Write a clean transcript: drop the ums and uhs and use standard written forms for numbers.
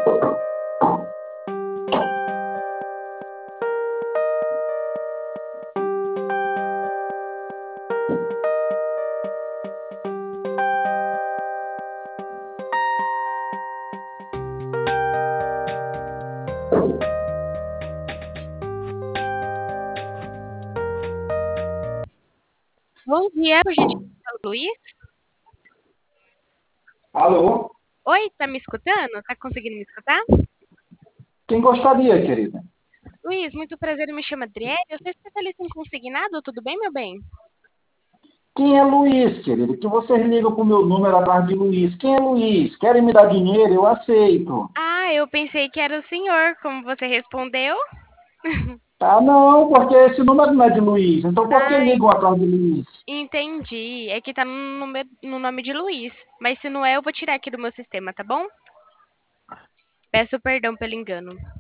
Bom dia, por gentileza, Luiz. Alô? Oi, tá me escutando? Tá conseguindo me escutar? Quem gostaria, querida? Luiz, muito prazer, me chamo Adriele. Eu sou especialista em consignado, tudo bem, meu bem? Quem é Luiz, querido? Que vocês ligam com o meu número atrás de Luiz. Quem é Luiz? Querem me dar dinheiro? Eu aceito. Ah, eu pensei que era o senhor, como você respondeu. Ah, não, porque esse número não é de Luiz. Então por que Ah, ligam atrás de Luiz? entendi. É que tá no nome de Luiz. Mas se não é, eu vou tirar aqui do meu sistema, tá bom? Peço perdão pelo engano.